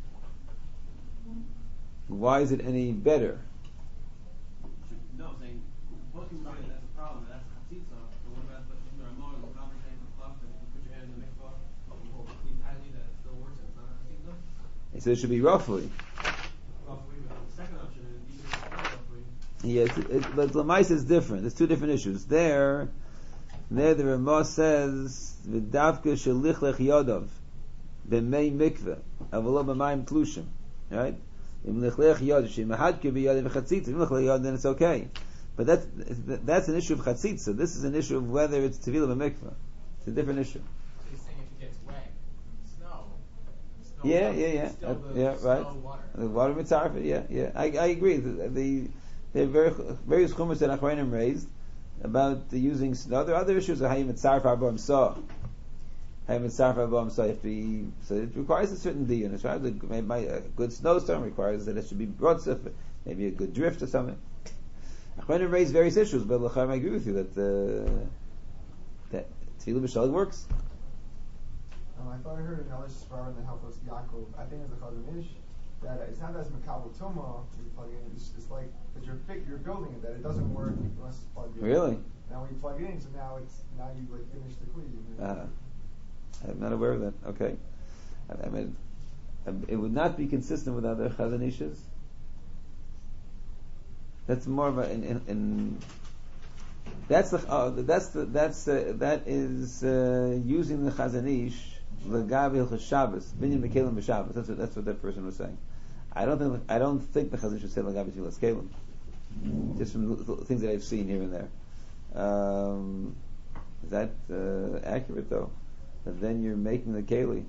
Why is it any better? No, saying most people say that's a problem. That's chatzitza. So what about the Ramah or the conversation with Klaf that you put your hand in the mikvah and you hold the cleat tightly that it still works and it's not a chatzitza? He said it should be roughly. Roughly, but the second option is even if it's not roughly. Yes, it, it, but Lamais is different. There's two different issues. There, there the Ramah says v'davka shelichlech yodov b'mei mikveh avolo b'mayim tlushim. Right? Im lichlech yodov shemahadke b'yodov v'chatzitza. Im lichlech yodov, then it's okay. But that's that's an issue of chatzitza. This is an issue of whether it's tevilah b'mikveh. It's a different issue. So you're saying if it gets wet from snow, snow Yeah, water, yeah, yeah, it's still uh, the yeah, snow right. water. The water mitzaref, yeah, yeah. I, I agree. The, the there are very, various chumras that Achronim raised about the using snow. There are other issues of how you mitzaref arba'am saw. How you mitzaref arba'am saw. If the so it requires a certain diyon. It's right. Maybe a good snowstorm requires that it should be brought maybe a good drift or something. Achronim raised various issues, but L'chaim, I agree with you that uh, that tefillah b'shalig works. Um, I thought I heard another svara in the Helfos Yaakov. I think it's the Chazon Ish that it's not as Makabel Tuma when you plug it in. It's, it's like that you're fi- you're building it that it doesn't work unless it's plugged in. Really? Now when you plug it in, so now it's now you like finish the kli. Uh, I'm not aware of that. Okay, I, I mean, it would not be consistent with other Chazon Ishes. That's more of a in, in, in that's the uh, that's the that's uh, that is uh, using the Chazon Ish l'gavi hilchos Shabbos binyan b'kelim b'Shabbos. That's what that's what that person was saying. I don't think I don't think the Chazon Ish should say l'gavi tefillas kelim. Just from the things that I've seen here and there. Um, is that uh, accurate though? But then you're making the keli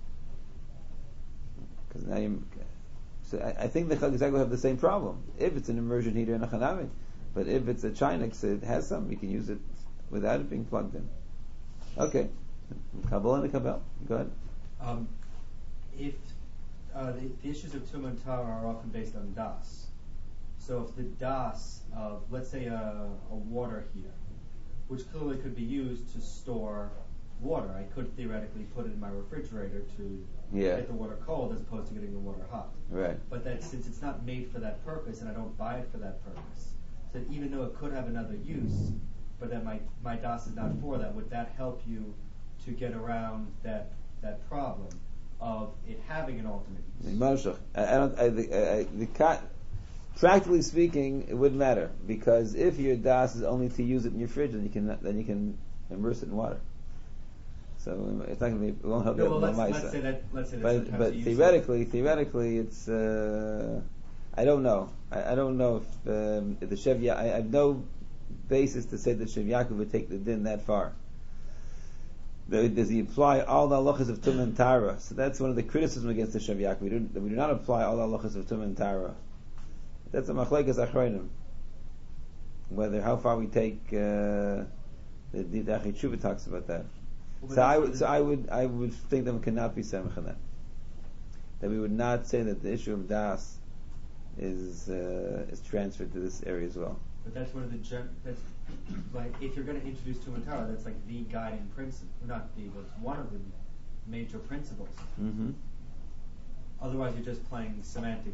because now you. So I, I think the Chagzag will have the same problem if it's an immersion heater in a chanami. But if it's a Chinex, it has some. You can use it without it being plugged in. Okay, Kabbalah and a Kabbalah. Go ahead. Um, if uh, the, the issues of Tumah and Tara are often based on das. So if the das of, let's say, a, a water heater, which clearly could be used to store water, I could theoretically put it in my refrigerator to Yeah. get the water cold as opposed to getting the water hot. Right. But that since it's not made for that purpose and I don't buy it for that purpose, so even though it could have another use, but that my my das is not for that, would that help you to get around that that problem of it having an alternate use? Moshe, I, I don't. I, the, I, the cat, practically speaking, it wouldn't matter because if your das is only to use it in your fridge, then you can then you can immerse it in water. So it's not going to be. It won't help No, you. well, let's, out let's say that. Let's say that. But sometimes but you use theoretically, theoretically, it's. Uh, I don't know. I, I don't know if, um, if the Shev. Ya- I, I have no basis to say that Shev Yaakov would take the din that far. The, does he apply all the halachas of Tumah and Tara? So that's one of the criticisms against the Shev Yaakov. We do, we do not apply all the halachas of Tumah and Tara. That's a machlekes achronim. Whether how far we take uh, the the Dachei Tshuva talks about that. Well, So I that's would, what so it- I would, I would think that we cannot be semich on that. That we would not say that the issue of das is uh, is transferred to this area as well. But that's one of the gen- that's like if you're going to introduce Tuman Torah, that's like the guiding principle, not the, but it's one of the major principles. Mm-hmm. Otherwise, you're just playing semantic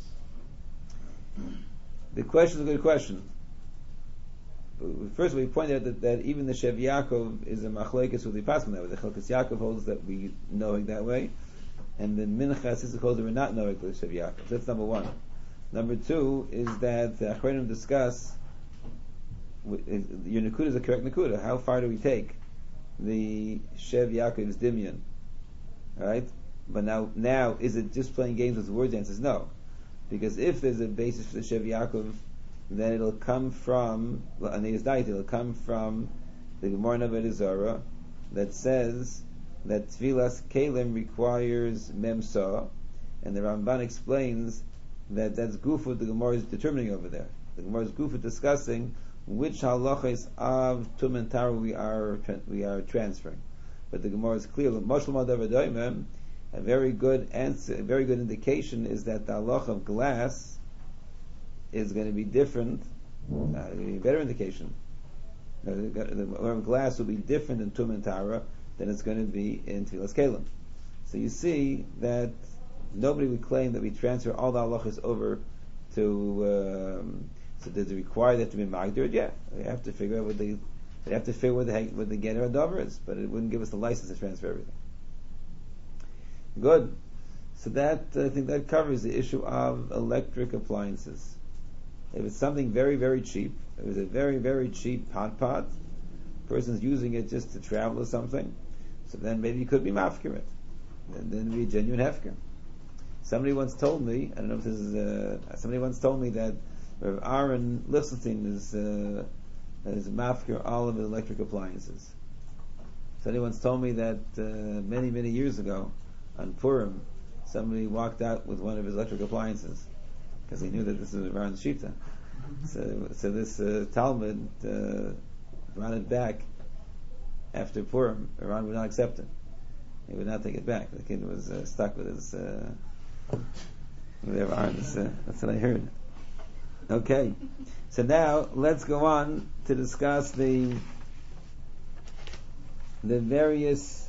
games. The question is a good question. First, we pointed out that, that even the Shev Yaakov is a machlekes with the pasuk that way. The Chelkas Yaakov holds that we know it that way, and the Minchas is holds that we're not knowing the Shev Yaakov. So that's number one. Number two is that the Achronim discuss is, your Nakuda is a correct Nakuda. How far do we take the Shev Yaakov's Dimyan? All right, but now, now is it just playing games with word dances? No, because if there's a basis for the Shev Yaakov, then it'll come from it'll come from the Gemara in Avodah Zarah that says that Tfilas Kelim requires Memsa, and the Ramban explains that that's Gufa the Gemara is determining over there. The Gemara is Gufa discussing which halachas of Tum and Tara we are we are transferring. But the Gemara is clear. A very good answer, a very good indication is that the halacha of glass is going to be different. Uh, a better indication. Uh, the, the glass will be different in Tum and Tara than it's going to be in Tfilas Kelim. So you see that nobody would claim that we transfer all the halachas over to. Um, so does it require that to be magdired? Yeah, we have to figure out what the. They have to figure what the what the Gener Adover is, but it wouldn't give us the license to transfer everything. Good. So that I think that covers the issue of electric appliances. If it's something very, very cheap, if it's a very, very cheap hot pot, person's using it just to travel or something, so then maybe you could be mafkir it. And then it'd be a genuine hefker. Somebody once told me, I don't know if this is, uh, somebody once told me that Rav Aaron Lichtenstein is, uh, is mafkir all of the electric appliances. Somebody once told me that, uh, many, many years ago, on Purim, somebody walked out with one of his electric appliances, because he knew that this was Aaron's Shita. So, so this uh, Talmud uh, brought it back after Purim. Aaron would not accept it. He would not take it back. The kid was uh, stuck with his uh, whatever Aaron. Uh, that's what I heard. Okay, so now let's go on to discuss the the various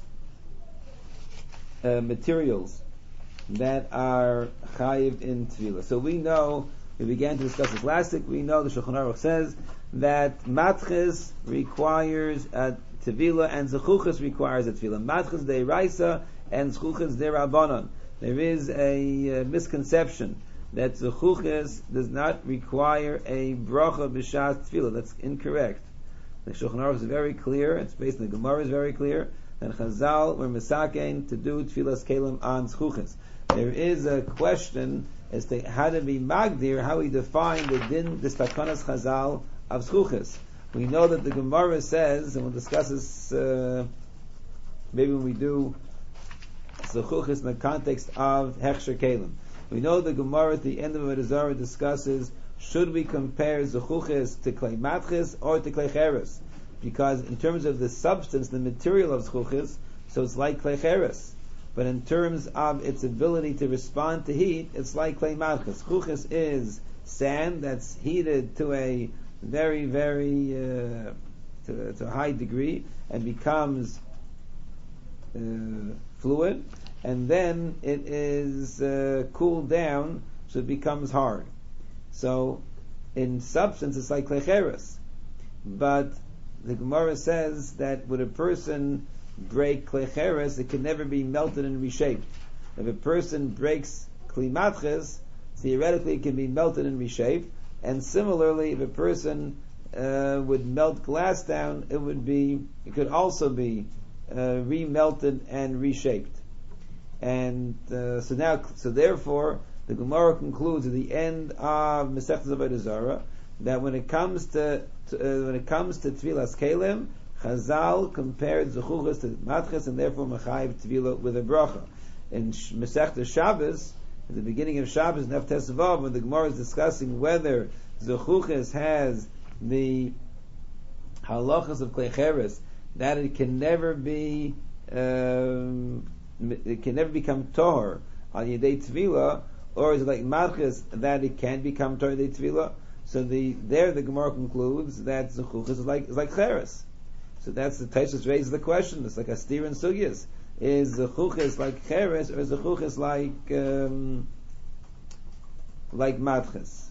uh, materials that are chayiv in tefillah. So we know, we began to discuss this last week, we know the Shulchan Aruch says that matches requires a tefillah and zechuchas requires a tefillah. Matches deiraisa and zechuchas deirabanan. There is a uh, misconception that zechuchas does not require a bracha b'shas tefillah. That's incorrect. The Shulchan Aruch is very clear, it's based on the Gemara is very clear, that Chazal were misakein to do tefillas kelim on zechuchas. There is a question as to how to be magdir, how we define the din, the stakanas chazal of zchuchas. We know that the Gemara says, and we'll discuss this uh, maybe when we do zchuchas in the context of hechsher kelim. We know the Gemara at the end of Avodah Zarah discusses, should we compare zchuchas to klei matches or to klei cheres? Because in terms of the substance, the material of zchuchas, so it's like klei cheres. But in terms of its ability to respond to heat, it's like klei matches. Zchuchas is sand that's heated to a very, very uh, to, to a high degree and becomes uh, fluid, and then it is uh, cooled down, so it becomes hard. So, in substance, it's like klei cheres. But the Gemara says that would a person break klei cheres, it can never be melted and reshaped. If a person breaks kli matches, theoretically it can be melted and reshaped. And similarly, if a person uh, would melt glass down, it would be, it could also be uh, remelted and reshaped. And uh, so now, so therefore, the Gemara concludes at the end of Masechtas Avodah Zarah that when it comes to, to uh, when it comes to Tfilas Kelim, Chazal compared Zechuchas to Matches, and therefore Mechayiv Tvila with a bracha. In Masechtas Shabbos, at the beginning of Shabbos, Nef Tesvav, when the Gemara is discussing whether Zechuchas has the halachas of Klei Cheres, that it can never be, um, it can never become Tohar on Yedei Tvila, or is it like Madchis that it can become Torah de Tefillah? So the there the Gemara concludes that Zechuchas is like is like Cheres. So that's the Taisus raises the question. It's like a steer in Sugyas. Is Zechuchas like Cheres or is Zechuchas like um, like Madchis?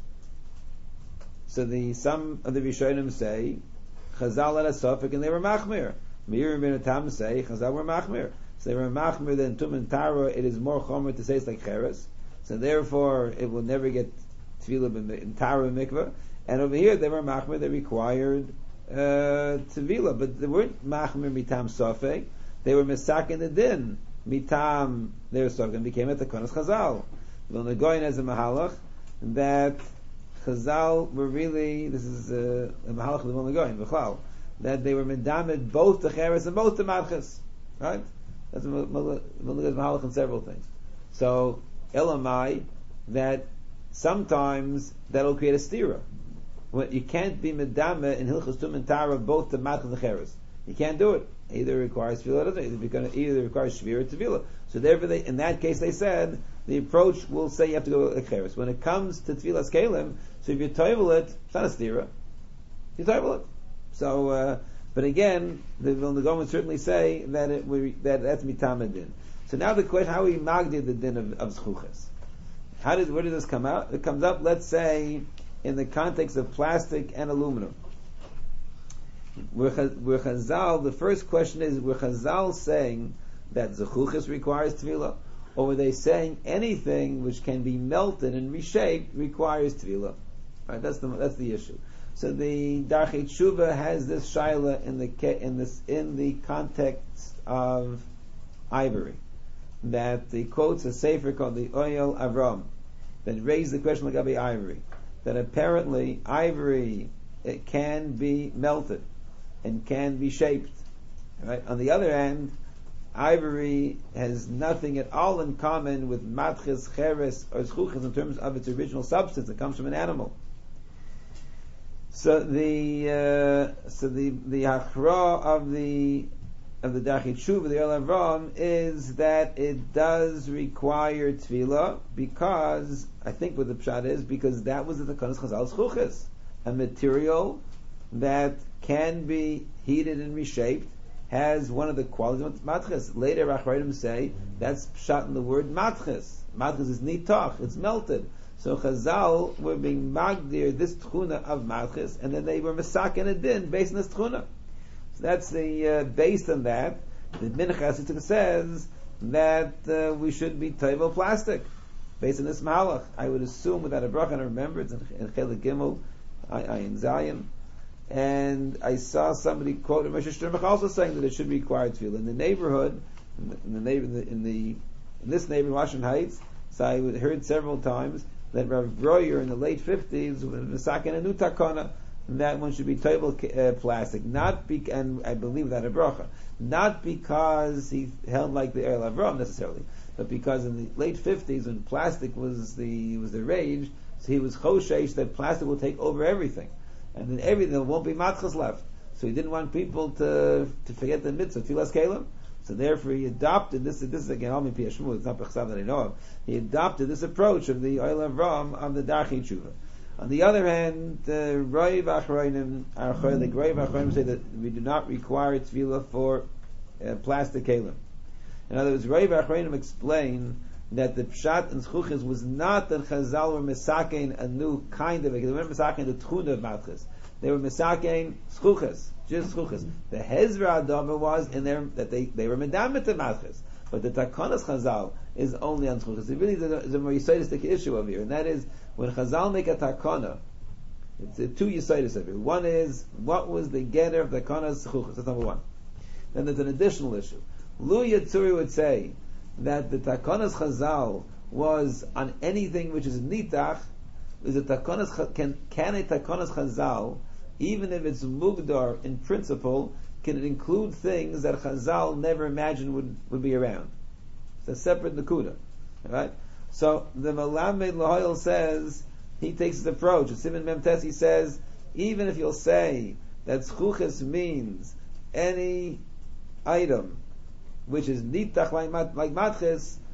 So the some of the Rishonim say Chazal had a suffix and they were Machmir. Meir and Tam say Chazal were Machmir. So they were Machmir than Tum and Tara. It is more Chomer to say it's like Cheres. So therefore it will never get Tefillah in Tara and Mikvah. And over here they were Machmir. They required uh, Tefillah, but they weren't Machmir mitam Sofek. They were Mesak in the Din mitam their Sofek and became at the Konas Chazal. Vilna Goyen as a Mahalach that Chazal were really, this is uh, a Mahalach of the Vilna Goyen, V'chlal, that they were Medamed both the Cheres and both the Madchis. Right? That's Vilna Goyen's Mahalach in several things. So, Elamai, that sometimes that'll create a stira. Well, you can't be Medame in Hilchos Tum and Tara both the Madchis and the Cheres. You can't do it. Either requires Tefillah or doesn't. Either requires Shvir or Tefillah. So therefore, they, in that case, they said, the approach will say you have to go like Cheres. When it comes to Tefillas Kalim, so if you toivel it, it's not a stira. You toivel it. So, uh, but again, the Vilna Gaon would certainly say that it that that's mitam din. So now the question: how we magdi the din of, of zchuches? How did where did this come out? It comes up, let's say, in the context of plastic and aluminum. Where Chazal, the first question is: were Chazal saying that zchuches requires tefillah, or were they saying anything which can be melted and reshaped requires tefillah? Right, that's the that's the issue. So the Darchei Tshuva has this shaila in the in this in the context of ivory, that he quotes a sefer called the Oyel Avram that raised the question like about ivory, that apparently ivory it can be melted and can be shaped. Right. On the other hand, ivory has nothing at all in common with matches, cheres, or zchuches in terms of its original substance. It comes from an animal. So the uh, so the the hachra of the of the Darchei Tshuva, the Oyel Avram, is that it does require tefillah because I think what the pshat is because that was the Takanas Chazal zchuches, a material that can be heated and reshaped, has one of the qualities of matches. Later, Achronim say that's pshat in the word matches. Matches is nitach; it's melted. So Chazal were being magdir this tchuna of matches, and then they were masakin a din based on this tchuna. So that's the uh, based on that. The Minchas says that uh, we should be taivel plastic based on this malach. I would assume without a bracha, and I remember it's in, in Chelik Gimel, Ayin Zayin. And I saw somebody quote Moshe Sternbach also saying that it should be required tefillah in the neighborhood, in the, in the neighbor, in, the, in the in this neighborhood, Washington Heights. So I heard several times that Rav Breuer in the late fifties was masakin a new takana, and that one should be table uh, plastic, not be, and I believe that a bracha, not because he held like the Oyel Avram necessarily, but because in the late fifties when plastic was the was the rage, so he was choshesh that plastic will take over everything. And then everything, there won't be matchas left. So he didn't want people to to forget the mitzvah, Tfilas Kalim. So therefore he adopted this, this is again, Almi Piyah Shmuel, it's not Bechsav that I know of. He adopted this approach of the Oyel Avram of the Darchei Tshuva. On the other hand, the Roiv Achronim, our Cholik, Roiv Achronim say that we do not require tefillah for uh, plastic kalim. In other words, Roiv Achronim explain that the pshat and zchuches was not that Chazal were mesakein a new kind of it. They weren't mesakein the tchuna of matches. They were mesakein zchuches, just zchuches. The Hezra Adama was in there that they, they were medamet to matches. But the Takanas Chazal is only on zchuches. It really is a more yisoidistic issue over here, and that is when Chazal make a takana, it's a two yisoidis over here. One is what was the getter of the Takanas zchuches? That's number one. Then there's an additional issue. Lu Yitzuri would say that the Takanas Chazal was on anything which is nitach, is a Takanas, can, can a Takanas Chazal, even if it's mugdar in principle, can it include things that Chazal never imagined would, would be around? It's a separate nakuda. Right? So the Malamed Lahoyel says, he takes his approach. Simon Memtes, he says, even if you'll say that zchuches means any item which is nitach like, mat, like matches,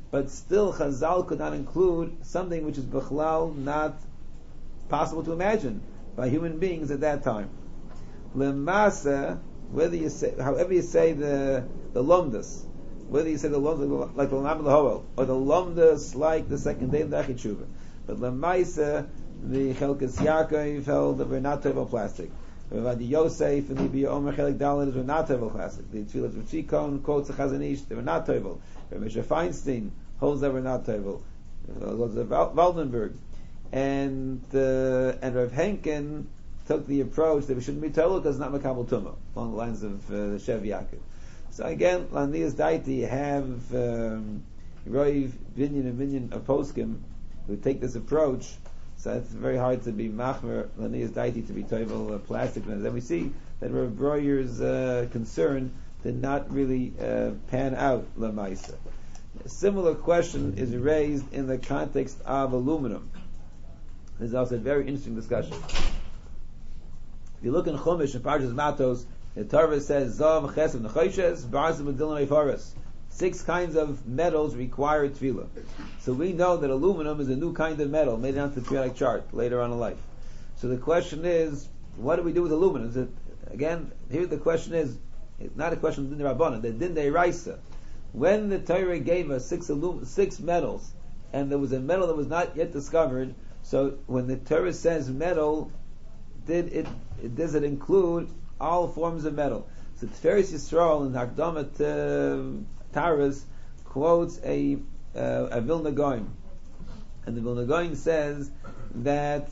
but still Chazal could not include something which is bichlal not possible to imagine by human beings at that time. Lemasa, whether you say, however you say the the lomdas, whether you say the lomdas like the Lam Lahoel, or the lomdas like the second day of the Achitshuva, but Lemaisa, the Chelkas Yaakov held that we're not table plastic. Rabbi Yosef and the Omer Chelik Dalet were not table plastic. The Tfilas of Chikon quotes the Chazon Ish, they were not table. Rabbi Moshe Feinstein holds that we're not table. Goes to Waldenberg, and uh, and Rav Henkin took the approach that we shouldn't be table because it's not Makabel Tumah, along the lines of uh, the Shev Yaakov. So again, Lanias Daiti have um, Roiv Vinyan and Vinyan of Poskim who take this approach. So it's very hard to be machmer Lanias Daiti to be toivel uh, plastic. And then we see that Rav Breuer's uh, concern did not really uh, pan out lamaisa. A similar question is raised in the context of aluminum. This is also a very interesting discussion. If you look in Chumash and Parshas Matos, the Torah says Zav Chesed Nechoshes Barzim Adilim Eifaris. Six kinds of metals require tefillah. So we know that aluminum is a new kind of metal made onto the periodic chart later on in life. So the question is, what do we do with aluminum? Is it, again, here the question is, it's not a question of Din Rabbanan, the Din Deiraisa. When the Torah gave us six alum- six metals, and there was a metal that was not yet discovered, so when the Torah says metal, did it, it does it include all forms of metal? So Tiferes Yisrael in Hakdamat uh, Taras quotes a uh, a Vilna Gaon, and the Vilna Gaon says that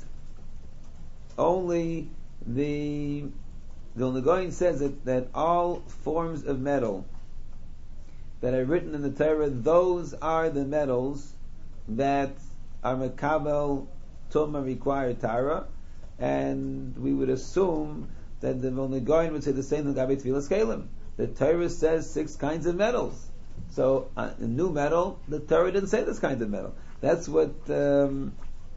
only the Vilna Gaon says that, that all forms of metal that are written in the Torah, those are the metals that are Makabel Tumah required Tara, and we would assume that the Vilna Gaon would say the same thing Gabi Tfilas Kalim. The Torah says six kinds of metals. So, uh, a new metal, the Torah didn't say this kind of metal. That's what um,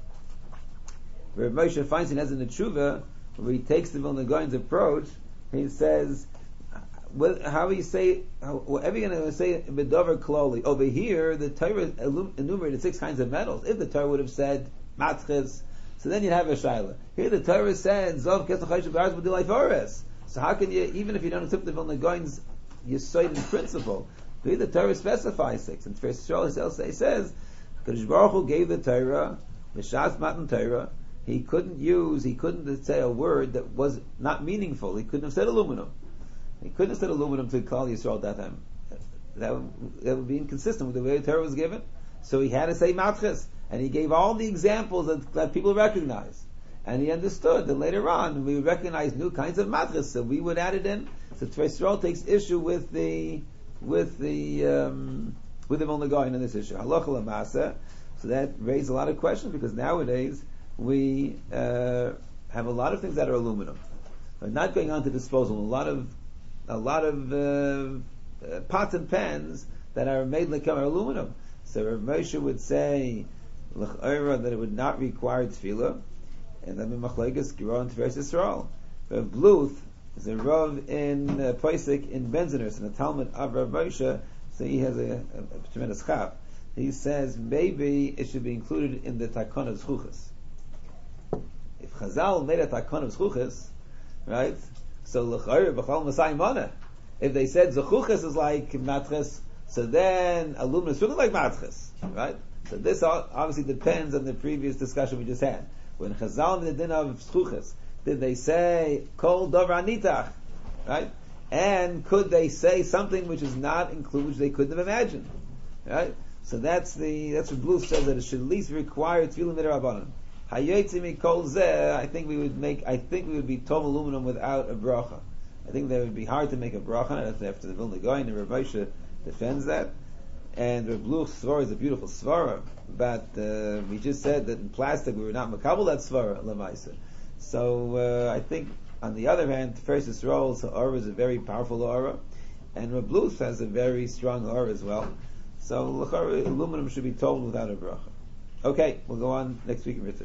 Rav Moshe Feinstein has in the Tshuva, where he takes the Vilna Gaon's approach. He says, how do you say, whatever you're going to say, Bedover Kloli. Over here, the Torah enumerated six kinds of metals. If the Torah would have said matches, so then you'd have a shaila. Here the Torah said, Zov Kesachayishu B'Aretz B'Dilai Forest. So how can you, even if you don't accept the Vilna Gaon's Yesod in principle, here the Torah specifies six. And first Yisrael he says, Kadosh Baruch Hu gave the Torah, B'Shas Matan Torah, he couldn't use, he couldn't say a word that was not meaningful. He couldn't have said aluminum. He couldn't have said aluminum to Klal Yisrael at that time. That would, that would be inconsistent with the way the Torah was given. So he had to say matches. And he gave all the examples that, that people recognize. And he understood that later on we would recognize new kinds of matches, so we would add it in. So Tfei Yisrael takes issue with the with the um, with the Vilna Gaon in this issue. Halacha l'maaseh. So that raised a lot of questions because nowadays we uh, have a lot of things that are aluminum. We're not going on to disposal. A lot of a lot of uh, uh, pots and pans that are made like are aluminum. So Rav Moshe would say l'chayra that it would not require tefillah, and then Machlekes Giro and Tiferes Yisrael. Rav Bluth is a Rav in uh, Pesach in Benziners in the Talmud of Rav Moshe, so he has a, a, a tremendous chap. He says maybe it should be included in the Takon of Zchuchas. If Chazal made a Takon of Zchuchas, right? So l'chayra b'chal Masai Mana. If they said Zchuchas is like matches, so then aluminum is really like matches, right? So this obviously depends on the previous discussion we just had. When Chazal in the din of Zchuchas, did they say Kol Dover Anitach, right? And could they say something which is not included, which they couldn't have imagined, right? So that's the that's what Bluth says, that it should at least require Tefillah Midrabanan. Hayotzi Mikol Zeh, I think we would make, I think we would be tov aluminum without a bracha. I think that would be hard to make a bracha. That's after the Vilna Gaon, and Rav Moshe defends that. And Rav Bluch's svara is a beautiful svara, but uh, we just said that in plastic we were not makabel that svara lemaisa. So uh, I think, on the other hand, Tiferes Yisrael's aura is a very powerful aura, and Rav Bluch has a very strong aura as well. So aluminum should be told without a bracha. Okay, we'll go on next week in Ritz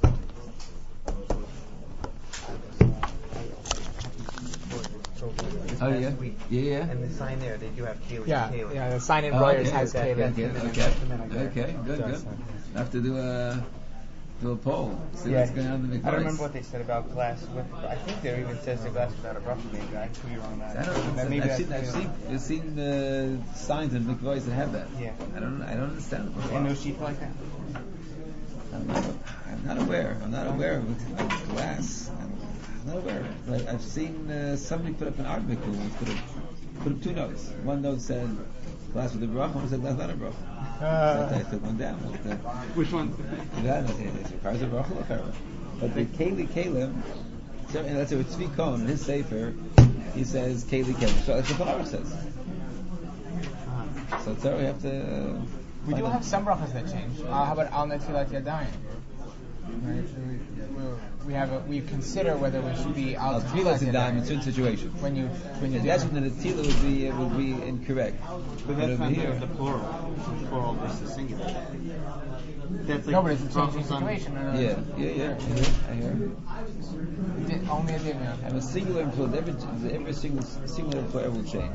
Hashem. Oh, last yeah? week. Yeah, yeah. And the sign there, they do have Kaylee. Yeah, Kaylee. yeah. The sign in Oh, Breuer's okay. has Okay, Caleb. Okay, and then- okay, and then I go. okay, good, Does, good. so. I have to do a do a poll. See Yeah. what's going on in the I don't remember what they said about glass with. I think there even says the glass without a brush. Maybe I could be wrong on I that. don't know. Maybe I've that's seen, I've maybe- seen, I've seen uh, signs in mikvahs that have that. Yeah. I don't, I don't understand it. And no sheep like that. I'm not, I'm not aware. I'm not aware of it. Like glass. I'm, I'm not aware. Like I've seen uh, somebody put up an art mikvah once. Put up, put up two notes. One note said glass with a bracha. One said glass without a bracha. Uh, So I took one down. But, uh, Which one? that it requires a bracha or a But the Keli Kalim, so, and that's what Tzvi Cohen in his sefer, he says Keli Kalim. So that's what the Torah says. So it's we have to. Uh, We do find have out. some brachas that change. Uh, how about Al Netilat Yadayim? Right? So we, we- we have a, we consider whether we should be Al Al Netilat Tfilas in Daim in certain Yadayim situations. when you when you And do that's when the Tila would be it would be incorrect. But that's over not here, the, the plural. Plural versus singular. That's like no, but it's a changing Rosh Hashanah. situation. Uh, yeah, yeah, yeah. I hear. I hear. di- Only a dimya. And a singular employee, every every single singular employer will change.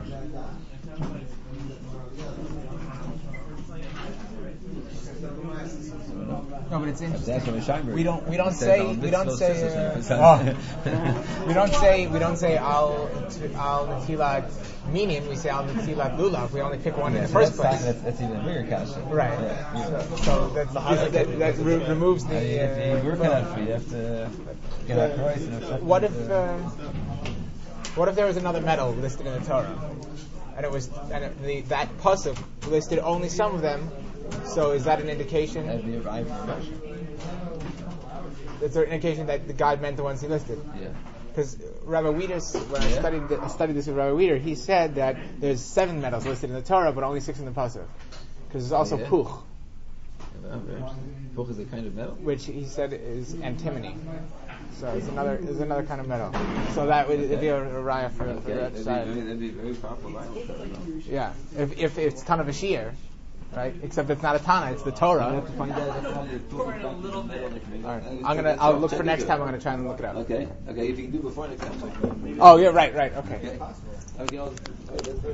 No, but it's interesting. That's what Scheinberg We don't. We don't says say. on We mitzvot don't say. sisters. Uh, oh. we don't say. We don't say al al netilat minim. We say al netilat lulav. We only pick one Yeah, in the so first that's, place. That's, that's even a bigger kasha. Right. Yeah. So, so that's, that, that, that re- removes the. I mean, if uh, you work on it for you, you have to get out price and affect What if? the- Uh, what if there was another metal listed in the Torah, and it was and it, the, that pasuk listed only some of them? So is that an indication? That'd be a right for Russia. Is there an indication that the God meant the ones he listed? Yeah. Because Rabbi Weider's, when I Yeah. studied th- I studied this with Rabbi Weider, he said that there's seven metals listed in the Torah, but only six in the pasuk. Because there's also Yeah. puch, Puch is a kind of metal. which he said is antimony. So it's another is another kind of metal. So that would it'd be a, a raya for, for Okay, that that'd, side. be, that'd be very powerful Bible. Yeah, if if it's ton of a shear, right? Except it's not a Tana, it's the Torah. You have to find out how you Pour in a little bit. All right. I'm gonna I'll look for next time. I'm gonna try and look it up. Okay, okay. If you can do before next time. Oh yeah, right, right, okay. Okay. Okay. I'll-